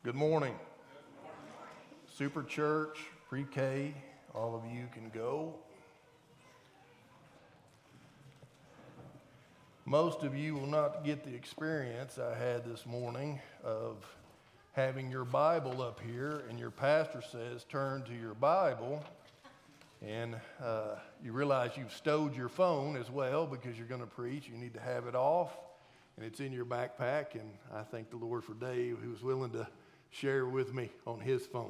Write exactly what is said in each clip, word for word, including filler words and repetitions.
Good morning. Super Church, Pre-K, all of you can go. Most of you will not get the experience I had this morning of having your Bible up here and your pastor says turn to your Bible, and uh, you realize you've stowed your phone as well because you're going to preach. You need to have it off, and it's in your backpack, and I thank the Lord for Dave who was willing to share with me on his phone.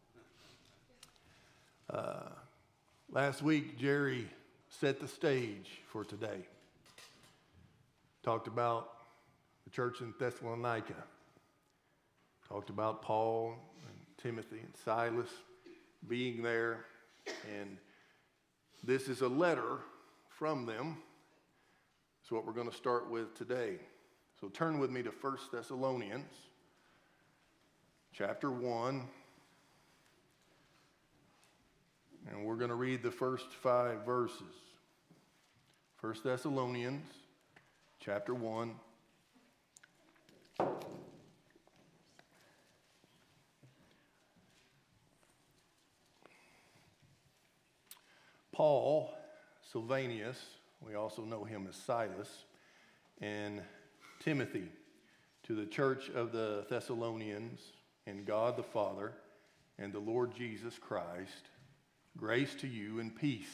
Uh, last week, Jerry set the stage for today. Talked about the church in Thessalonica. Talked about Paul and Timothy and Silas being there. And this is a letter from them. That's what we're going to start with today. So turn with me to First Thessalonians. Chapter one, and we're going to read the first five verses. First Thessalonians, chapter one. Paul, Silvanus, we also know him as Silas, and Timothy, to the church of the Thessalonians, and God the Father, and the Lord Jesus Christ, grace to you and peace.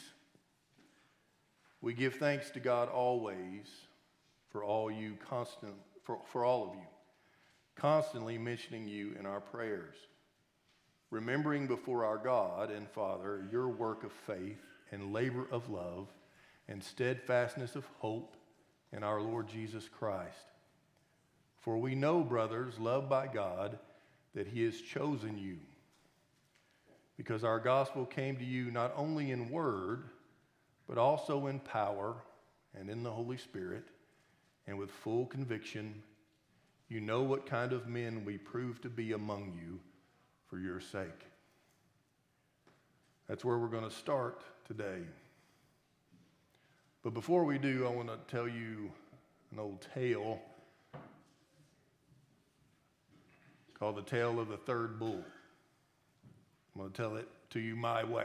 We give thanks to God always for all you constant for, for all of you, constantly mentioning you in our prayers, remembering before our God and Father your work of faith and labor of love and steadfastness of hope in our Lord Jesus Christ. For we know, brothers, loved by God, that he has chosen you, because our gospel came to you not only in word, but also in power and in the Holy Spirit, and with full conviction. You know what kind of men we prove to be among you for your sake. That's where we're going to start today. But before we do, I want to tell you an old tale called The Tale of the Third Bull. I'm going to tell it to you my way.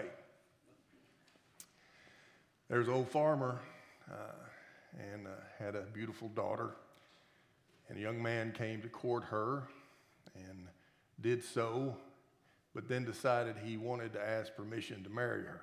There's an old farmer uh, and uh, had a beautiful daughter, and a young man came to court her and did so, but then decided he wanted to ask permission to marry her.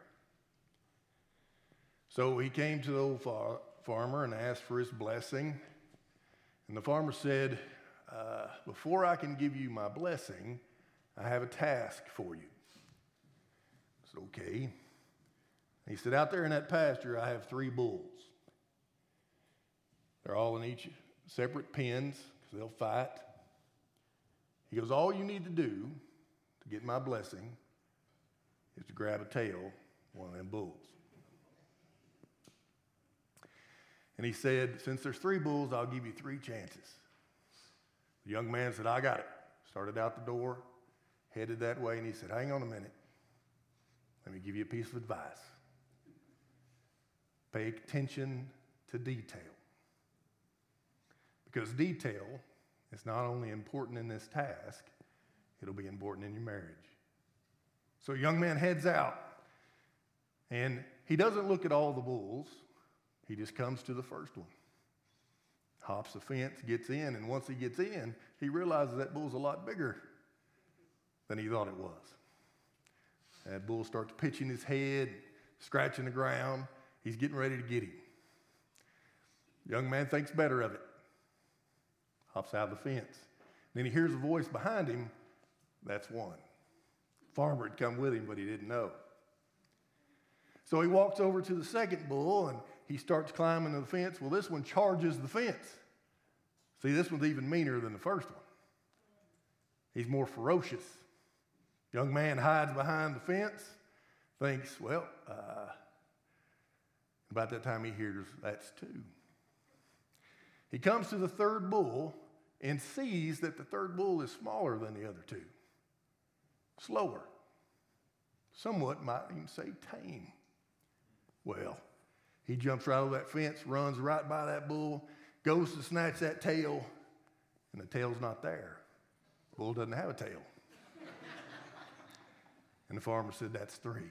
So he came to the old far- farmer and asked for his blessing, and the farmer said, Uh, before I can give you my blessing, I have a task for you. I said, okay. He said, out there in that pasture, I have three bulls. They're all in each separate pens because they'll fight. He goes, all you need to do to get my blessing is to grab a tail of one of them bulls. And he said, since there's three bulls, I'll give you three chances. The young man said, I got it. Started out the door, headed that way, and he said, hang on a minute. Let me give you a piece of advice. Pay attention to detail. Because detail is not only important in this task, it'll be important in your marriage. So a young man heads out, and he doesn't look at all the bulls. He just comes to the first one. Hops the fence, gets in, and once he gets in, he realizes that bull's a lot bigger than he thought it was. That bull starts pitching his head, scratching the ground. He's getting ready to get him. The young man thinks better of it. Hops out of the fence. Then he hears a voice behind him. That's one. Farmer had come with him, but he didn't know. So he walks over to the second bull, and he starts climbing the fence. Well, this one charges the fence. See, this one's even meaner than the first one. He's more ferocious. Young man hides behind the fence, thinks, well, uh, about that time he hears, that's two. He comes to the third bull and sees that the third bull is smaller than the other two. Slower. Somewhat might even say tame. Well, he jumps right over that fence, runs right by that bull, goes to snatch that tail, and the tail's not there. Bull doesn't have a tail. And the farmer said, that's three.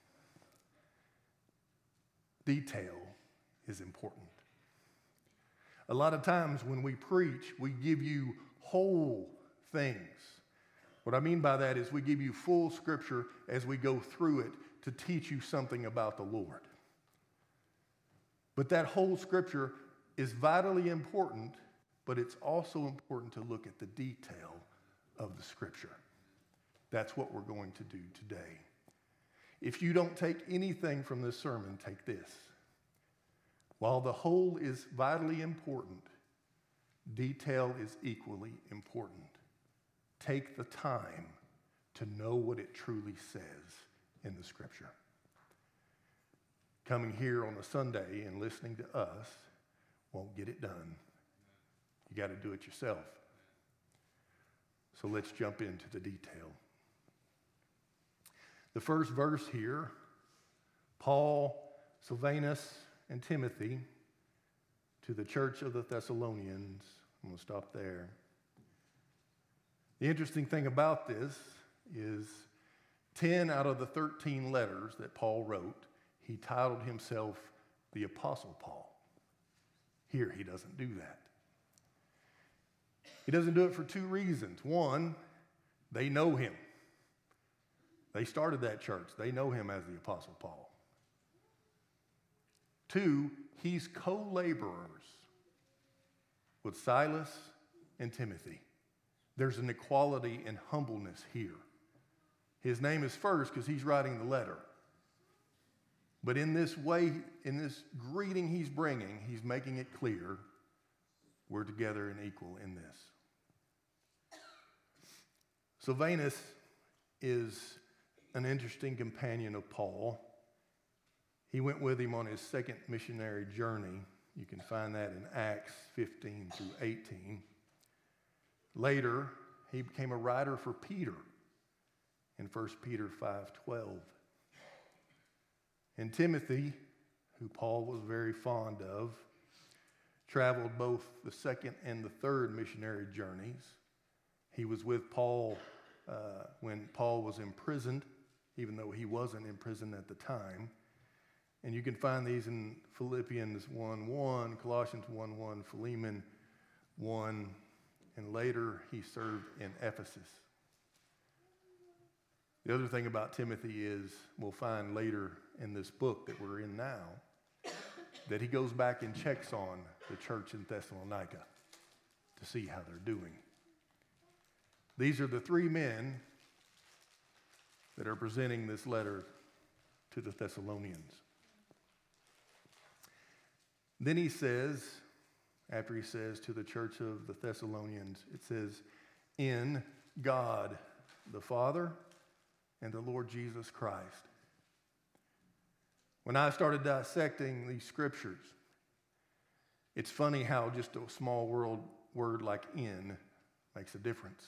Detail is important. A lot of times when we preach, we give you whole things. What I mean by that is we give you full scripture as we go through it to teach you something about the Lord. But that whole scripture is vitally important, but it's also important to look at the detail of the scripture. That's what we're going to do today. If you don't take anything from this sermon, take this. While the whole is vitally important, detail is equally important. Take the time to know what it truly says in the scripture. Coming here on a Sunday and listening to us won't get it done. You got to do it yourself. So let's jump into the detail. The first verse here, Paul, Silvanus, and Timothy to the church of the Thessalonians. I'm going to stop there. The interesting thing about this is ten out of the thirteen letters that Paul wrote, he titled himself the Apostle Paul. Here, he doesn't do that. He doesn't do it for two reasons. One, they know him. They started that church. They know him as the Apostle Paul. Two, he's co-laborers with Silas and Timothy. There's an equality and humbleness here. His name is first because he's writing the letter. But in this way, in this greeting he's bringing, he's making it clear we're together and equal in this. Silvanus is an interesting companion of Paul. He went with him on his second missionary journey. You can find that in Acts fifteen through eighteen. Later, he became a writer for Peter in First Peter five twelve. And Timothy, who Paul was very fond of, traveled both the second and the third missionary journeys. He was with Paul uh, when Paul was imprisoned, even though he wasn't in prison at the time. And you can find these in Philippians one one, Colossians one one, Philemon one, and later he served in Ephesus. The other thing about Timothy is, we'll find later in this book that we're in now, that he goes back and checks on the church in Thessalonica to see how they're doing. These are the three men that are presenting this letter to the Thessalonians. Then he says, after he says to the church of the Thessalonians, it says, in God the Father and the Lord Jesus Christ. When I started dissecting these scriptures, it's funny how just a small world word like in makes a difference.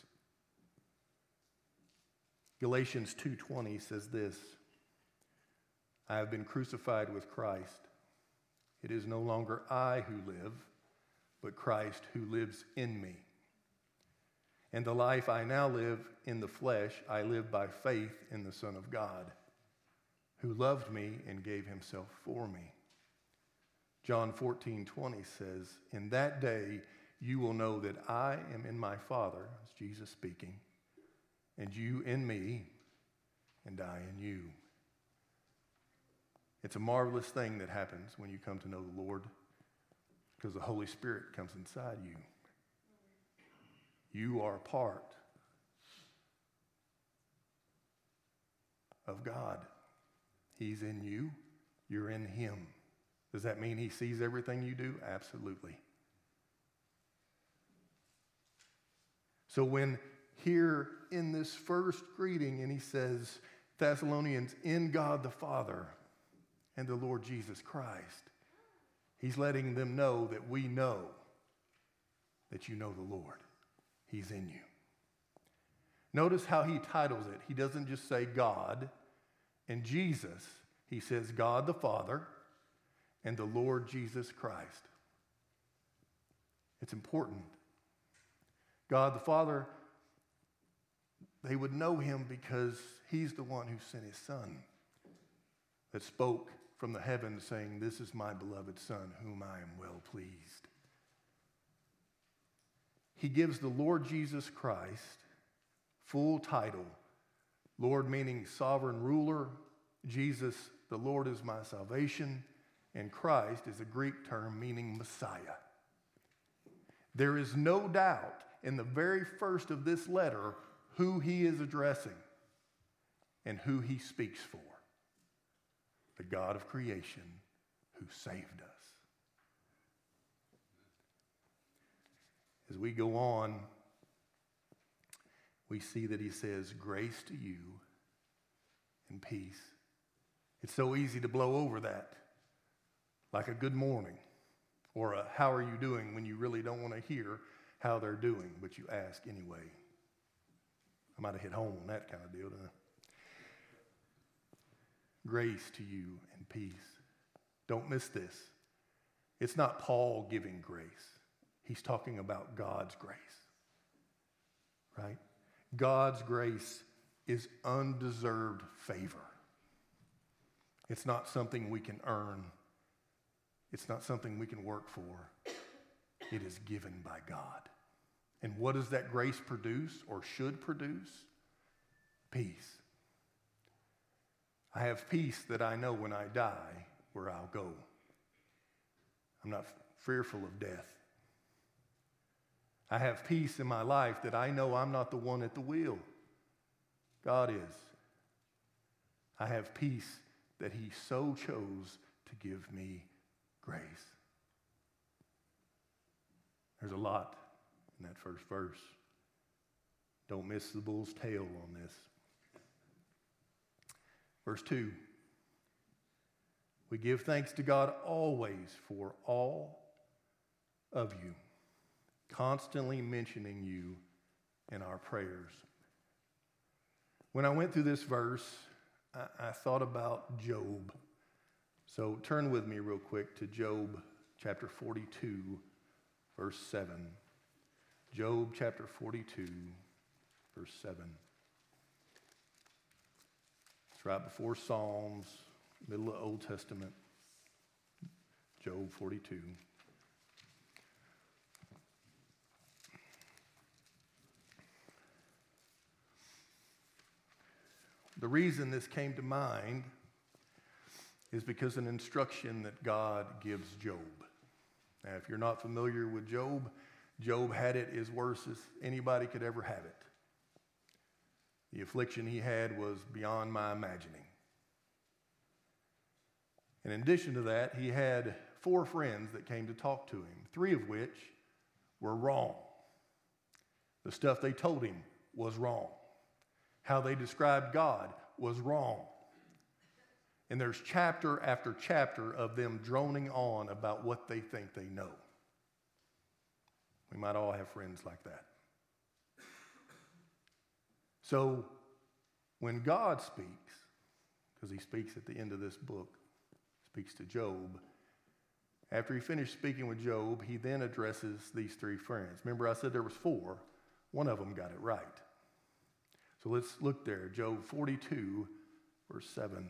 Galatians two twenty says this, I have been crucified with Christ. It is no longer I who live, but Christ who lives in me. And the life I now live in the flesh, I live by faith in the Son of God, who loved me and gave himself for me. John fourteen twenty says, in that day you will know that I am in my Father, that's Jesus speaking, and you in me, and I in you. It's a marvelous thing that happens when you come to know the Lord, because the Holy Spirit comes inside you. You are part of God. He's in you. You're in him. Does that mean he sees everything you do? Absolutely. So when here in this first greeting, and he says, Thessalonians, in God the Father and the Lord Jesus Christ, he's letting them know that we know that you know the Lord. He's in you. Notice how he titles it. He doesn't just say God and Jesus. He says God the Father and the Lord Jesus Christ. It's important. God the Father they would know him because he's the one who sent his son, that spoke from the heavens saying, "This is my beloved son, whom I am well pleased." He gives the Lord Jesus Christ full title. Lord meaning sovereign ruler. Jesus, the Lord is my salvation. And Christ is a Greek term meaning Messiah. There is no doubt in the very first of this letter who he is addressing and who he speaks for. The God of creation who saved us. As we go on, we see that he says, "Grace to you and peace." It's so easy to blow over that, like a good morning or a how are you doing, when you really don't want to hear how they're doing, but you ask anyway. I might have hit home on that kind of deal, didn't I? Grace to you and peace. Don't miss this. It's not Paul giving grace. He's talking about God's grace, right? God's grace is undeserved favor. It's not something we can earn. It's not something we can work for. It is given by God. And what does that grace produce or should produce? Peace. I have peace that I know when I die where I'll go. I'm not fearful of death. I have peace in my life that I know I'm not the one at the wheel. God is. I have peace that he so chose to give me grace. There's a lot in that first verse. Don't miss the bull's tail on this. Verse two. We give thanks to God always for all of you, constantly mentioning you in our prayers. When I went through this verse, I, I thought about Job. So turn with me real quick to Job chapter forty-two, verse seven. Job chapter forty-two, verse seven. It's right before Psalms, middle of Old Testament. Job forty-two. The reason this came to mind is because an instruction that God gives Job. Now, if you're not familiar with Job, Job had it as worse as anybody could ever have it. The affliction he had was beyond my imagining. And in addition to that, he had four friends that came to talk to him, three of which were wrong. The stuff they told him was wrong. How they described God was wrong. And there's chapter after chapter of them droning on about what they think they know. We might all have friends like that. So when God speaks, because he speaks at the end of this book, speaks to Job, after he finished speaking with Job, he then addresses these three friends. Remember I said there was four. One of them got it right. So let's look there. Job forty-two, verse seven.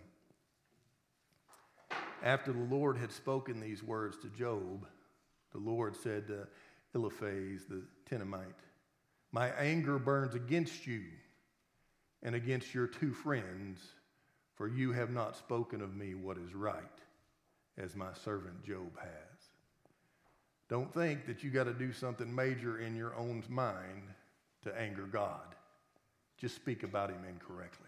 After the Lord had spoken these words to Job, the Lord said to Eliphaz the Temanite, "My anger burns against you and against your two friends, for you have not spoken of me what is right, as my servant Job has." Don't think that you got to do something major in your own mind to anger God. Just speak about him incorrectly.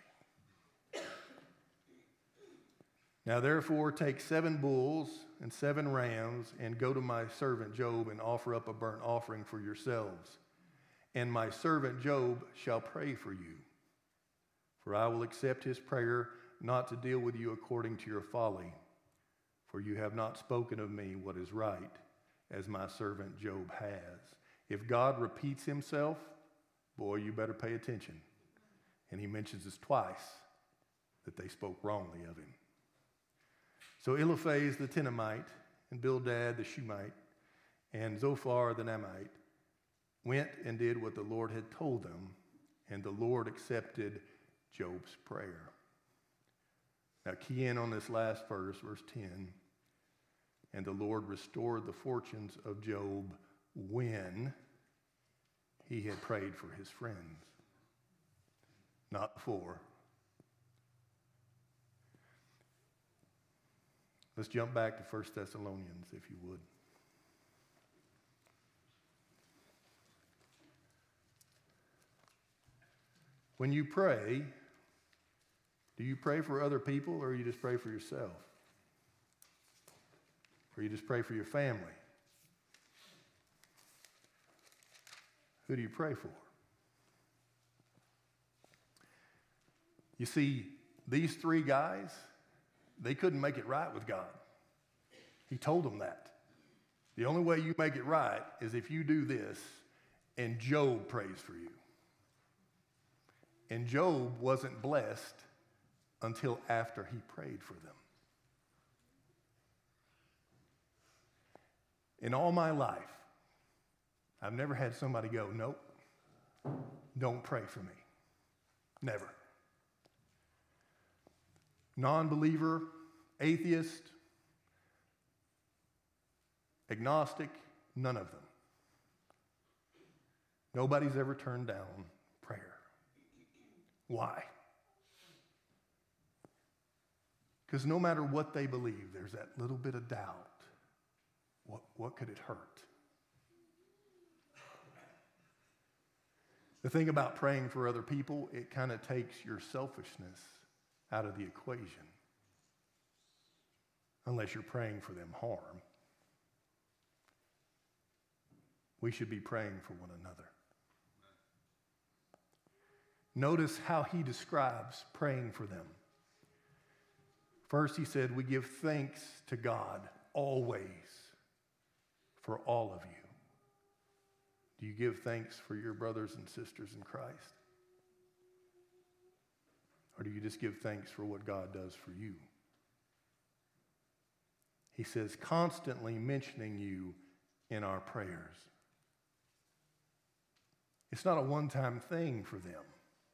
Now therefore take seven bulls and seven rams and go to my servant Job and offer up a burnt offering for yourselves. And my servant Job shall pray for you. For I will accept his prayer not to deal with you according to your folly. For you have not spoken of me what is right, as my servant Job has. If God repeats himself, boy, you better pay attention. And he mentions this twice, that they spoke wrongly of him. So Eliphaz the Temanite and Bildad the Shumite and Zophar the Naamite went and did what the Lord had told them, And the Lord accepted Job's prayer. Now key in on this last verse, verse ten. And the Lord restored the fortunes of Job when he had prayed for his friends, not before. Let's jump back to First Thessalonians, if you would. When you pray, do you pray for other people or you just pray for yourself? Or you just pray for your family? Who do you pray for? You see, these three guys, they couldn't make it right with God. He told them that. The only way you make it right is if you do this, and Job prays for you. And Job wasn't blessed until after he prayed for them. In all my life, I've never had somebody go, nope, don't pray for me. Never. Non-believer, atheist, agnostic, none of them. Nobody's ever turned down prayer. Why? Because no matter what they believe, there's that little bit of doubt. What, what could it hurt? The thing about praying for other people, it kind of takes your selfishness out of the equation. Unless you're praying for them harm. We should be praying for one another. Notice how he describes praying for them. First, he said, we give thanks to God always for all of you. Do you give thanks for your brothers and sisters in Christ? Or do you just give thanks for what God does for you? He says, constantly mentioning you in our prayers. It's not a one-time thing for them.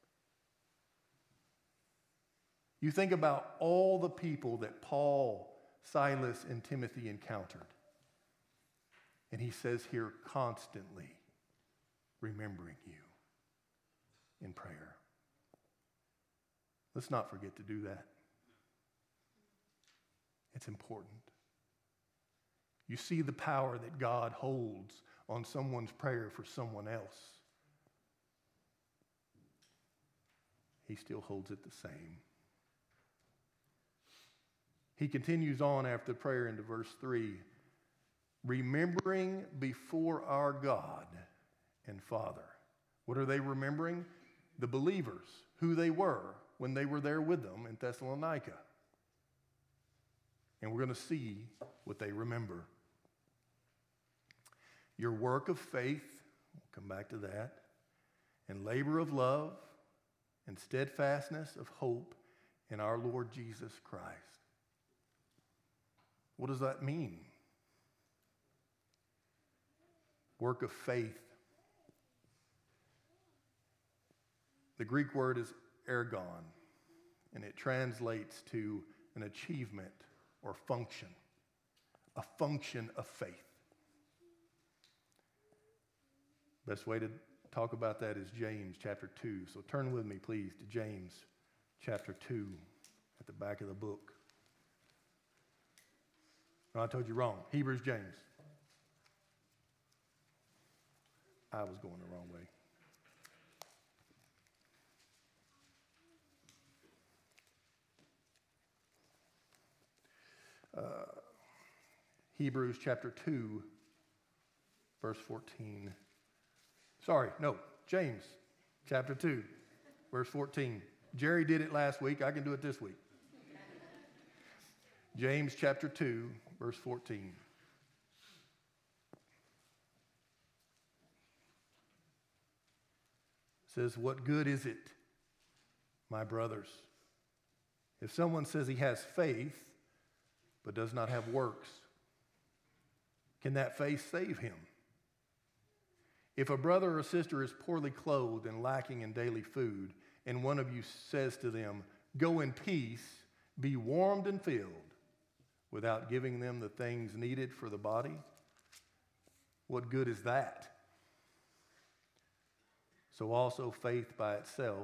You think about all the people that Paul, Silas, and Timothy encountered. And he says here, constantly remembering you in prayer. Let's not forget to do that. It's important. You see the power that God holds on someone's prayer for someone else. He still holds it the same. He continues on after the prayer into verse three, remembering before our God and Father. What are they remembering? The believers, who they were when they were there with them in Thessalonica. And we're going to see what they remember. Your work of faith, we'll come back to that, and labor of love, and steadfastness of hope in our Lord Jesus Christ. What does that mean? Work of faith. The Greek word is ergon, and it translates to an achievement or function, a function of faith. Best way to talk about that is James chapter two. So turn with me, please, to James chapter two at the back of the book. No, I told you wrong. Hebrews, James. I was going the wrong way. Uh, Hebrews chapter two, verse fourteen. Sorry, no, James chapter two, verse fourteen. Jerry did it last week. I can do it this week. James chapter two, verse fourteen. It says, what good is it, my brothers, if someone says he has faith but does not have works? Can that faith save him? If a brother or sister is poorly clothed and lacking in daily food, and one of you says to them, "Go in peace, be warmed and filled," without giving them the things needed for the body, what good is that? So also faith by itself,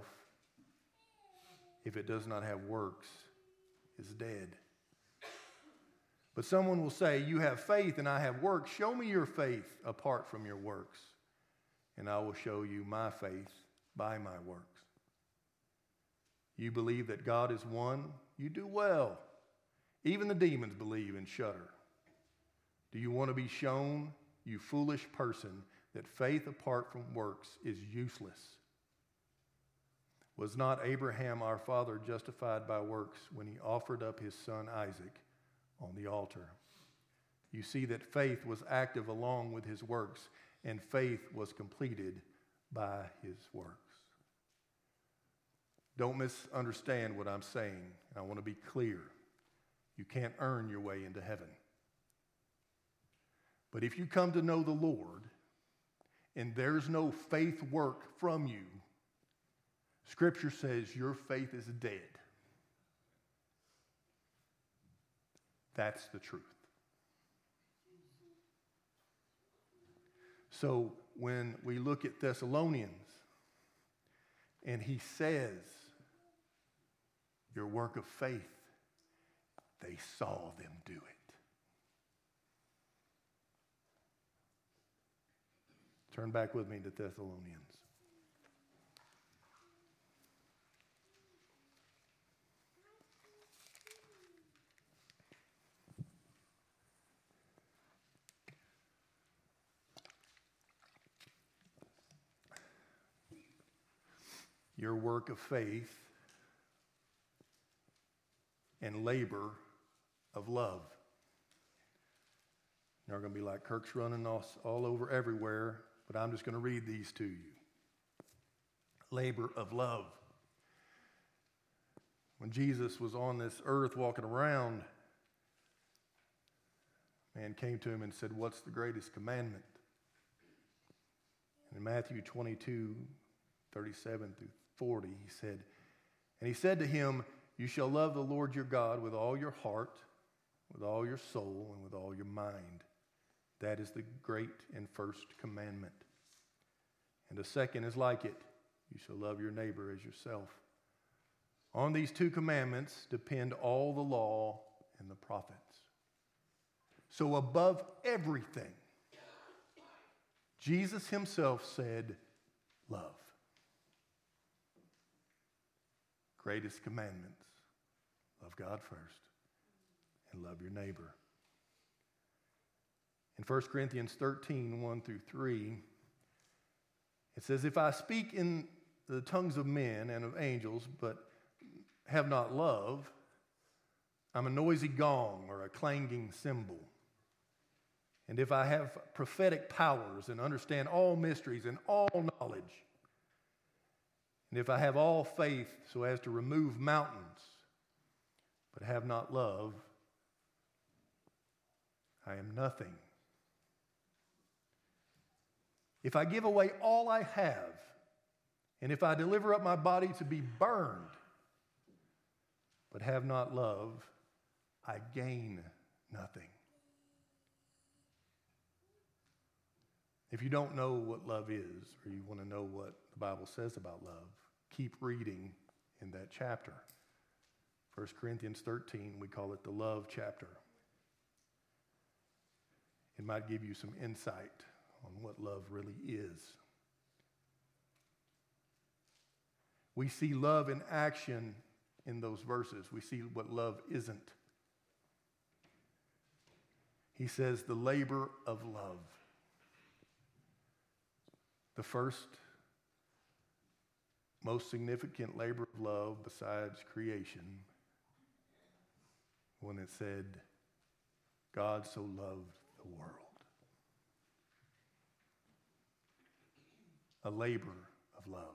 if it does not have works, is dead. But someone will say, "You have faith and I have works. Show me your faith apart from your works, and I will show you my faith by my works." You believe that God is one? You do well. Even the demons believe and shudder. Do you want to be shown, you foolish person, that faith apart from works is useless? Was not Abraham our father justified by works when he offered up his son Isaac on the altar? You see that faith was active along with his works, and faith was completed by his works. Don't misunderstand what I'm saying. I want to be clear. You can't earn your way into heaven. But if you come to know the Lord and there's no faith work from you, Scripture says your faith is dead. That's the truth. So when we look at Thessalonians and he says, your work of faith, they saw them do it. Turn back with me to Thessalonians. Your work of faith and labor of love. You're going to be like, "Kirk's running all, all over everywhere," but I'm just going to read these to you. Labor of love. When Jesus was on this earth walking around, a man came to him and said, "What's the greatest commandment?" And in Matthew twenty-two, thirty-seven through forty, he said, and he said to him, "You shall love the Lord your God with all your heart, with all your soul, and with all your mind. That is the great and first commandment. And the second is like it. You shall love your neighbor as yourself. On these two commandments depend all the law and the prophets." So above everything, Jesus himself said, love. Greatest commandments. Love God first and love your neighbor. In First Corinthians thirteen, one through three, it says, "If I speak in the tongues of men and of angels, but have not love, I'm a noisy gong or a clanging cymbal. And if I have prophetic powers and understand all mysteries and all knowledge, and if I have all faith so as to remove mountains, but have not love, I am nothing. If I give away all I have, and if I deliver up my body to be burned, but have not love, I gain nothing." If you don't know what love is, or you want to know what the Bible says about love, keep reading in that chapter. First Corinthians thirteen, we call it the love chapter. It might give you some insight on what love really is. We see love in action in those verses. We see what love isn't. He says the labor of love. The first, most significant labor of love besides creation, when it said, God so loved the world. A labor of love.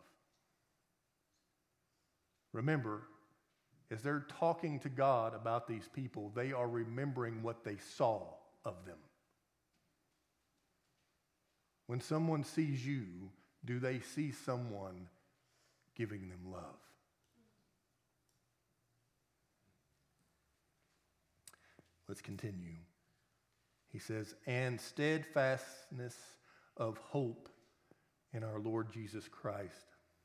Remember, as they're talking to God about these people, they are remembering what they saw of them. When someone sees you, do they see someone giving them love? Let's continue. He says, and steadfastness of hope in our Lord Jesus Christ.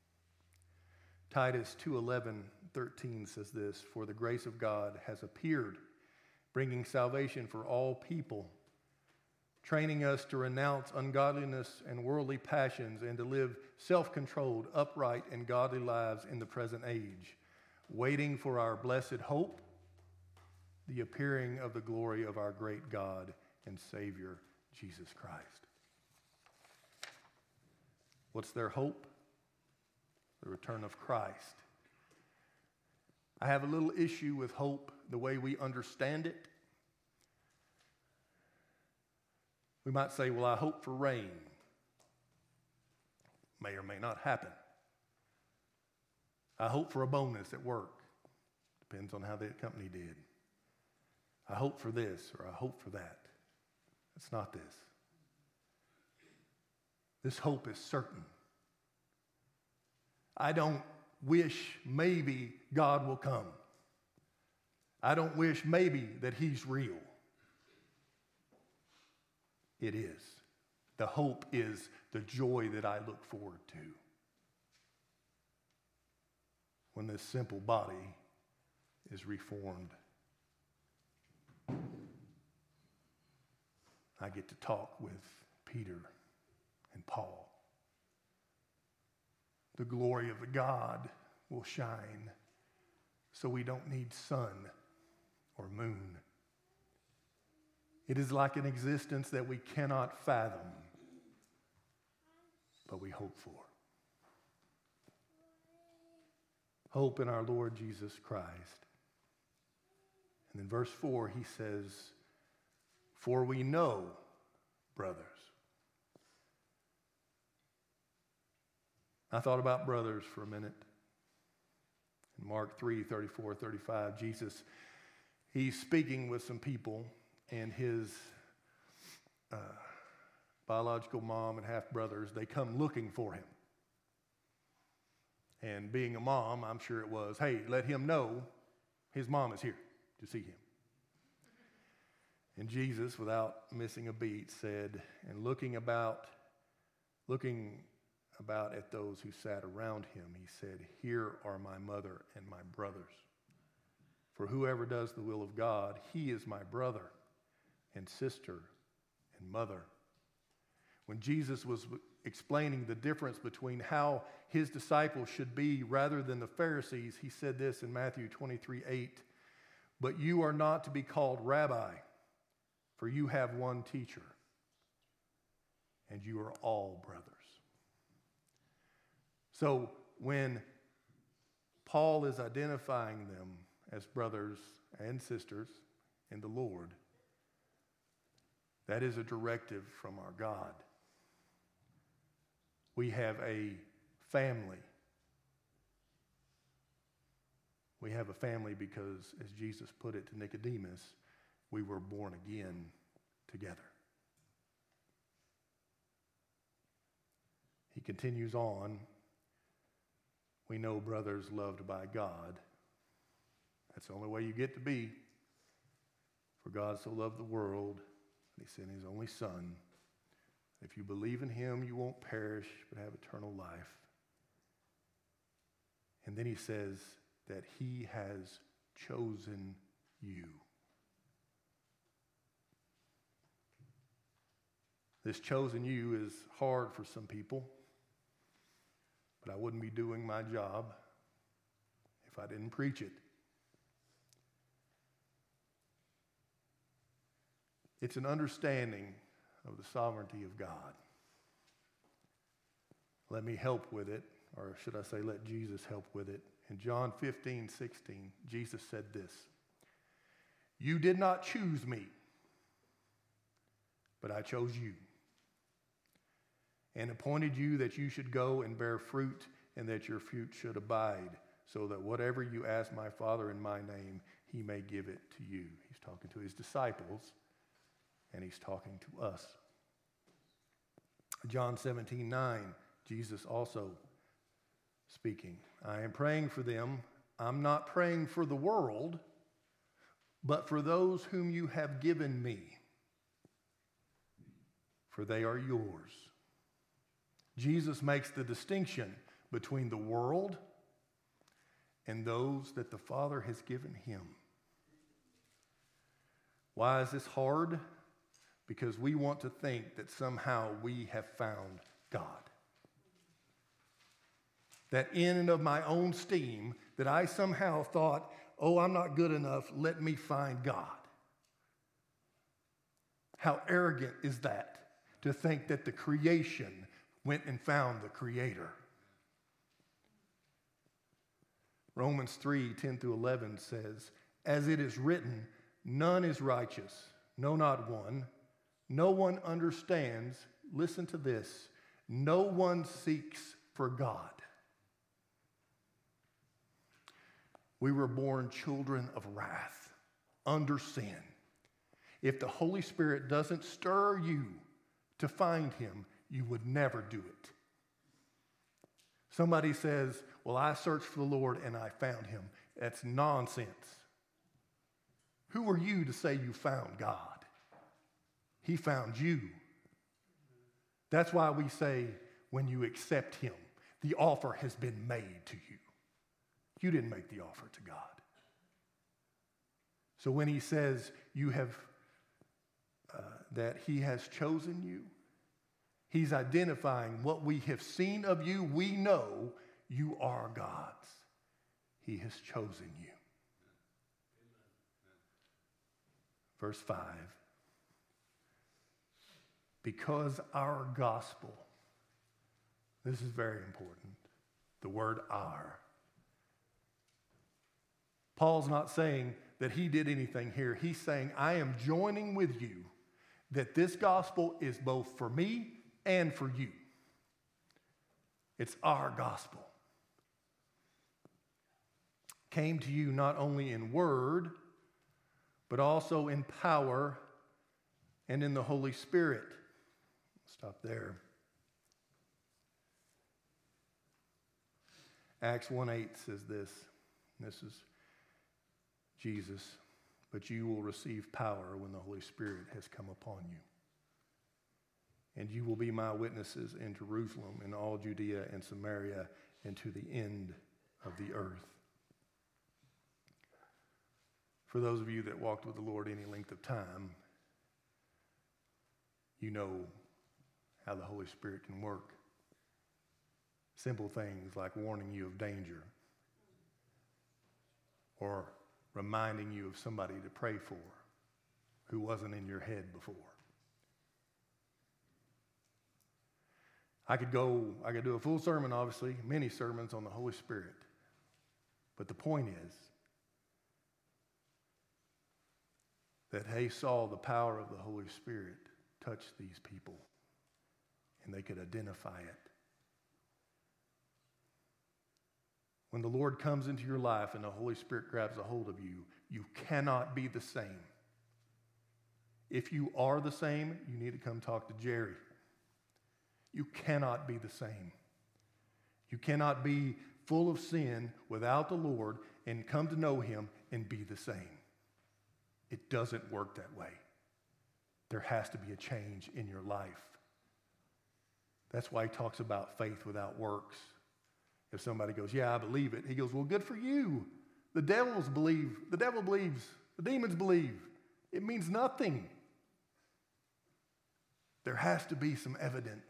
Titus two eleven, thirteen says this, for the grace of God has appeared, bringing salvation for all people, training us to renounce ungodliness and worldly passions and to live self-controlled, upright, and godly lives in the present age, waiting for our blessed hope, the appearing of the glory of our great God and Savior, Jesus Christ. What's their hope? The return of Christ. I have a little issue with hope, the way we understand it. We might say, well, I hope for rain. May or may not happen. I hope for a bonus at work. Depends on how the company did. I hope for this or I hope for that. It's not this. This hope is certain. I don't wish maybe God will come. I don't wish maybe that he's real. It is. The hope is the joy that I look forward to. When this simple body is reformed. I get to talk with Peter and Paul. The glory of the God will shine, so we don't need sun or moon. It is like an existence that we cannot fathom, but we hope for. Hope in our Lord Jesus Christ. And in verse four, he says, for we know, brothers. I thought about brothers for a minute. In Mark three, thirty-four, thirty-five, Jesus, he's speaking with some people, and his uh, biological mom and half-brothers, they come looking for him. And being a mom, I'm sure it was, hey, let him know his mom is here to see him. And Jesus, without missing a beat, said, and looking about, looking about at those who sat around him, he said, here are my mother and my brothers. For whoever does the will of God, he is my brother and sister and mother. When Jesus was explaining the difference between how his disciples should be rather than the Pharisees, he said this in Matthew twenty-three, eight, but you are not to be called rabbi, for you have one teacher, and you are all brothers. So when Paul is identifying them as brothers and sisters in the Lord, that is a directive from our God. We have a family. We have a family because, as Jesus put it to Nicodemus, we were born again together. He continues on. We know brothers loved by God. That's the only way you get to be. For God so loved the world that he sent his only Son. If you believe in him, you won't perish but have eternal life. And then he says that he has chosen you. This chosen you is hard for some people, but I wouldn't be doing my job if I didn't preach it. It's an understanding of the sovereignty of God. Let me help with it, or should I say let Jesus help with it. In John fifteen, sixteen, Jesus said this, you did not choose me, but I chose you and appointed you that you should go and bear fruit and that your fruit should abide, so that whatever you ask my Father in my name, he may give it to you. He's talking to his disciples, and he's talking to us. John seventeen nine, Jesus also speaking. I am praying for them. I'm not praying for the world, but for those whom you have given me, for they are yours. Jesus makes the distinction between the world and those that the Father has given him. Why is this hard? Because we want to think that somehow we have found God. That in and of my own steam, that I somehow thought, oh, I'm not good enough, let me find God. How arrogant is that, to think that the creation went and found the Creator. Romans three, ten through eleven says, as it is written, none is righteous, no, not one. No one understands, listen to this, no one seeks for God. We were born children of wrath, under sin. If the Holy Spirit doesn't stir you to find him, you would never do it. Somebody says, well, I searched for the Lord and I found him. That's nonsense. Who are you to say you found God? He found you. That's why we say when you accept him, the offer has been made to you. You didn't make the offer to God. So when he says you have, uh, that he has chosen you, he's identifying what we have seen of you. We know you are God's. He has chosen you. Verse five. Because our gospel, this is very important, the word our. Paul's not saying that he did anything here. He's saying, I am joining with you that this gospel is both for me and for you. It's our gospel. Came to you not only in word, but also in power and in the Holy Spirit. Stop there. Acts one eight says this. This is Jesus. But you will receive power when the Holy Spirit has come upon you. And you will be my witnesses in Jerusalem, in all Judea and Samaria, and to the end of the earth. For those of you that walked with the Lord any length of time, you know how the Holy Spirit can work. Simple things like warning you of danger or reminding you of somebody to pray for who wasn't in your head before. I could go, I could do a full sermon, obviously, many sermons on the Holy Spirit. But the point is that he saw the power of the Holy Spirit touch these people, and they could identify it. When the Lord comes into your life and the Holy Spirit grabs a hold of you, you cannot be the same. If you are the same, you need to come talk to Jerry. You cannot be the same. You cannot be full of sin without the Lord and come to know him and be the same. It doesn't work that way. There has to be a change in your life. That's why he talks about faith without works. If somebody goes, yeah, I believe it, he goes, well, good for you. The devils believe. The devil believes. The demons believe. It means nothing. There has to be some evidence.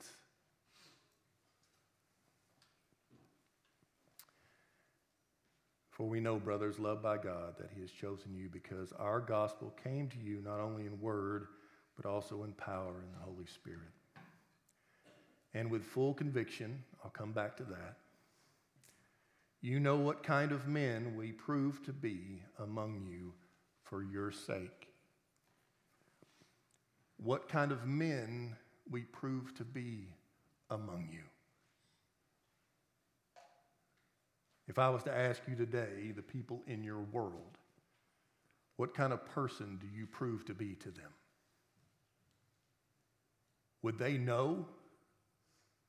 For we know, brothers, loved by God, that he has chosen you because our gospel came to you not only in word, but also in power in the Holy Spirit. And with full conviction, I'll come back to that, you know what kind of men we prove to be among you for your sake. What kind of men we prove to be among you. If I was to ask you today, the people in your world, what kind of person do you prove to be to them? Would they know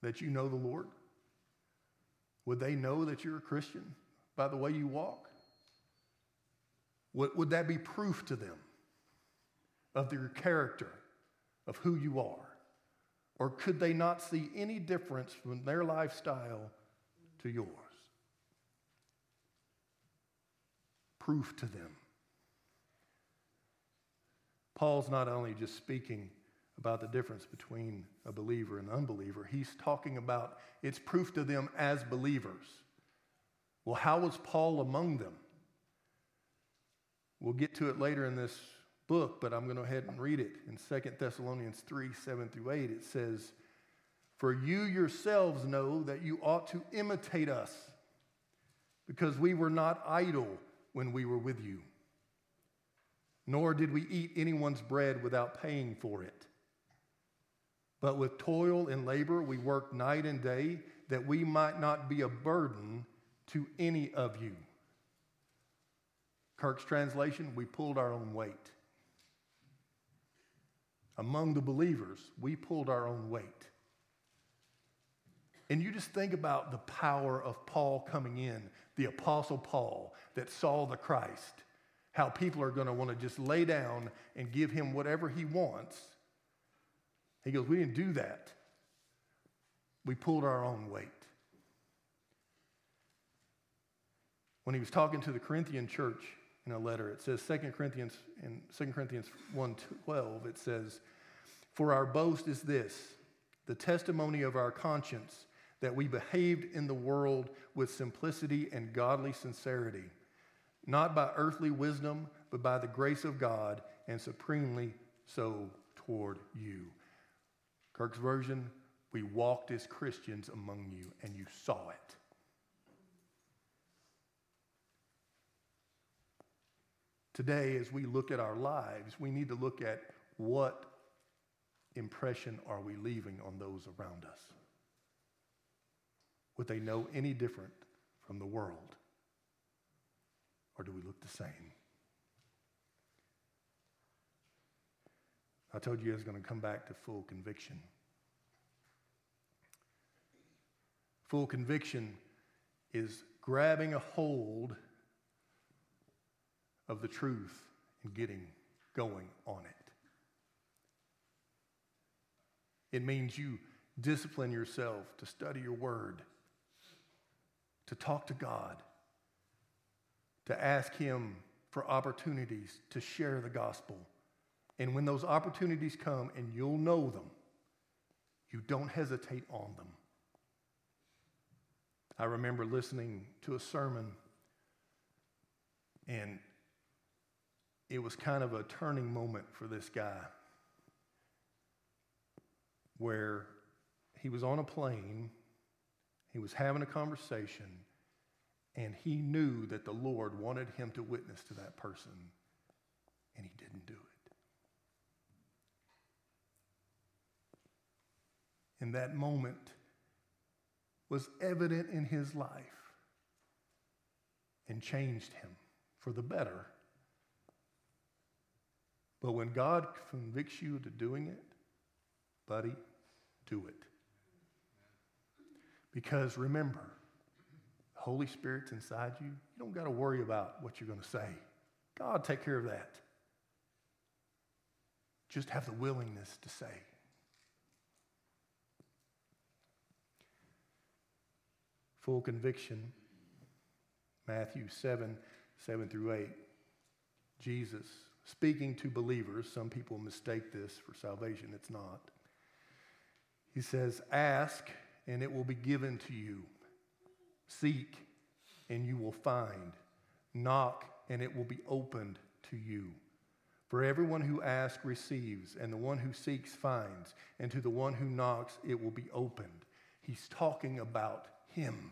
that you know the Lord? Would they know that you're a Christian by the way you walk? Would, would that be proof to them of your character, of who you are? Or could they not see any difference from their lifestyle to yours? Proof to them. Paul's not only just speaking about the difference between a believer and an unbeliever, he's talking about it's proof to them as believers. Well, how was Paul among them? We'll get to it later in this book, but I'm going to go ahead and read it. In Second Thessalonians three, seven through eight, it says, "For you yourselves know that you ought to imitate us, because we were not idle when we were with you, nor did we eat anyone's bread without paying for it. But with toil and labor we worked night and day, that we might not be a burden to any of you." Kirk's translation, we pulled our own weight. Among the believers, we pulled our own weight. And you just think about the power of Paul coming in, the Apostle Paul that saw the Christ, how people are going to want to just lay down and give him whatever he wants. He goes, we didn't do that. We pulled our own weight. When he was talking to the Corinthian church in a letter, it says Second Corinthians, in Second Corinthians one twelve, it says, "For our boast is this, the testimony of our conscience, that we behaved in the world with simplicity and godly sincerity, not by earthly wisdom, but by the grace of God, and supremely so toward you." Kirk's version, we walked as Christians among you, and you saw it. Today, as we look at our lives, we need to look at what impression are we leaving on those around us. Would they know any different from the world? Or do we look the same? I told you I was going to come back to full conviction. Full conviction is grabbing a hold of the truth and getting going on it. It means you discipline yourself to study your word, to talk to God, to ask him for opportunities to share the gospel. And when those opportunities come, and you'll know them, you don't hesitate on them. I remember listening to a sermon, and it was kind of a turning moment for this guy, where he was on a plane, he was having a conversation, and he knew that the Lord wanted him to witness to that person, and he didn't do it. And that moment was evident in his life and changed him for the better. But when God convicts you to doing it, buddy, do it. Because remember, the Holy Spirit's inside you. You don't got to worry about what you're going to say. God will take care of that. Just have the willingness to say. Full conviction, Matthew seven, seven through eight. Jesus speaking to believers. Some people mistake this for salvation. It's not. He says, "Ask, and it will be given to you. Seek, and you will find. Knock, and it will be opened to you. For everyone who asks receives, and the one who seeks finds, and to the one who knocks it will be opened." He's talking about him.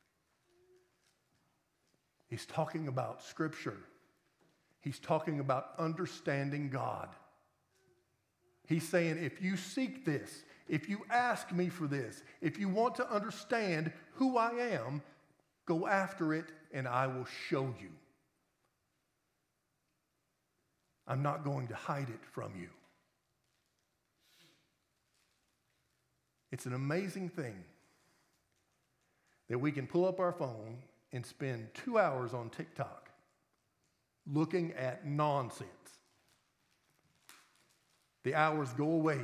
He's talking about Scripture. He's talking about understanding God. He's saying, if you seek this, if you ask me for this, if you want to understand who I am, go after it and I will show you. I'm not going to hide it from you. It's an amazing thing that we can pull up our phone and spend two hours on TikTok looking at nonsense. The hours go away.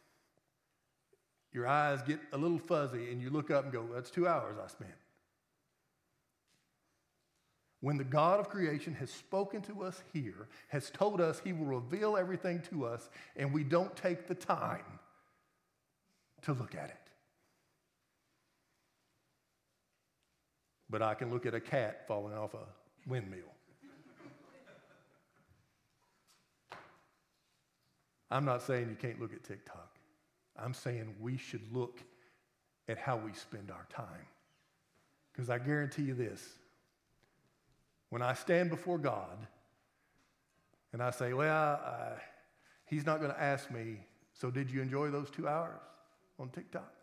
Your eyes get a little fuzzy and you look up and go, that's two hours I spent. When the God of creation has spoken to us here, has told us he will reveal everything to us, and we don't take the time to look at it. But I can look at a cat falling off a windmill. I'm not saying you can't look at TikTok. I'm saying we should look at how we spend our time. Because I guarantee you this, when I stand before God and I say, well, uh, he's not going to ask me, so did you enjoy those two hours on TikTok?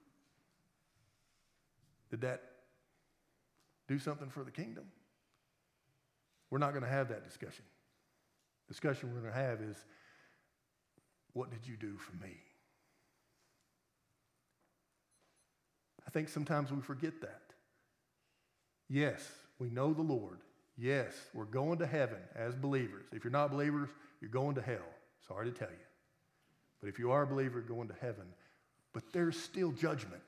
Did that do something for the kingdom? We're not going to have that discussion. The discussion we're going to have is, what did you do for me? I think sometimes we forget that. Yes, we know the Lord. Yes, we're going to heaven as believers. If you're not believers, you're going to hell. Sorry to tell you. But if you are a believer, you're going to heaven. But there's still judgment.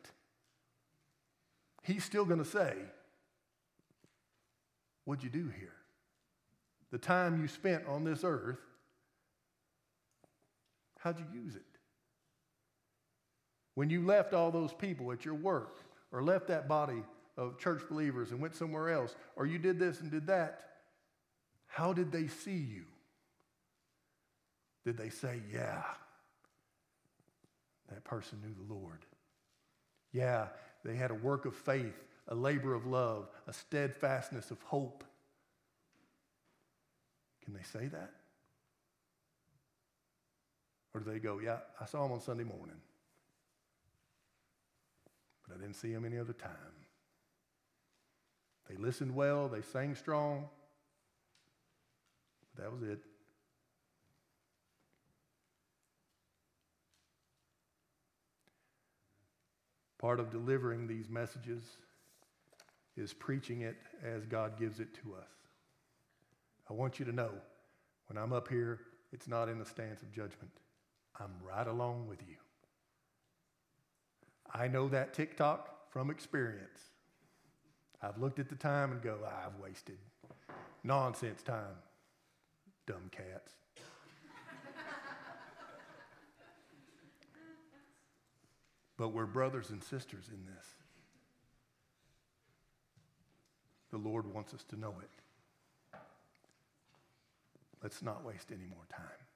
He's still going to say, what'd you do here? The time you spent on this earth, how'd you use it? When you left all those people at your work, or left that body of church believers and went somewhere else, or you did this and did that, how did they see you? Did they say, yeah, that person knew the Lord? Yeah, they had a work of faith, a labor of love, a steadfastness of hope. Can they say that? Or do they go, yeah, I saw him on Sunday morning, but I didn't see him any other time. They listened well, they sang strong, but that was it. Part of delivering these messages is preaching it as God gives it to us. I want you to know, when I'm up here, it's not in a stance of judgment. I'm right along with you. I know that TikTok from experience. I've looked at the time and go, I've wasted nonsense time. Dumb cats. But we're brothers and sisters in this. The Lord wants us to know it. Let's not waste any more time.